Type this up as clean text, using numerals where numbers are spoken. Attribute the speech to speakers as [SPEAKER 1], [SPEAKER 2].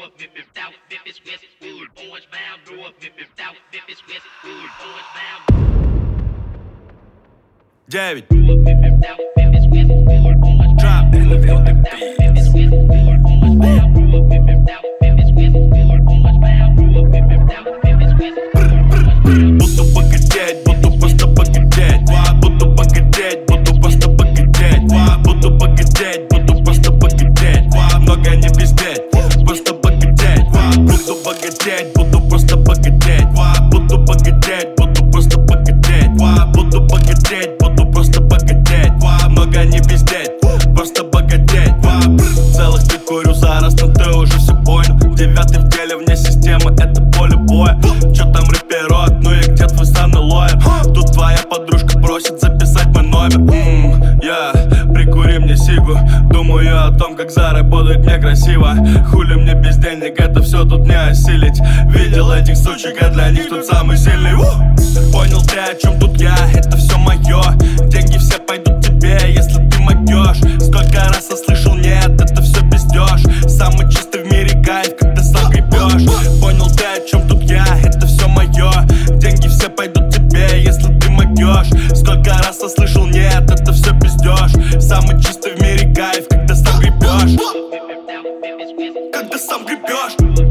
[SPEAKER 1] Девять. Drop and feel the beat. Буду погадеть, буду просто погадеть. Буду погадеть, буду просто погадеть. Буду погадеть, буду просто погадеть. Много не пиздеть, просто погадеть. Буду погадеть, буду просто погадеть. Буду погадеть, буду просто погадеть. Буду погадеть, буду просто погадеть. Много не пиздеть, просто погадеть. Целых ты курю зараз, но ты уже все понял. Девятый в деле, вне системы, это поле боя. Чё там рэперот, ну и где твой санный лоер? Тут твоя подружка просит записать мой номер. Прикури мне сигу. Думаю о том, как заработать мне красиво. Хули мне без денег, это все тут не осилить. Видел этих сучек, а для них тут самый сильный. Понял ты, о чем тут я, это все мое. Деньги все пойдут тебе, если ты могешь. Сколько раз я слышал, нет, это все пиздеж. Самый чистый в мире кайф, когда сам гребешь. Понял ты, о чем тут я, это все мое. Деньги все пойдут тебе, если ты могешь. Сколько раз я слышал, нет, это все пиздеж. Самый чистый в мире кайф, когда сам гребешь. Когда сам гребешь.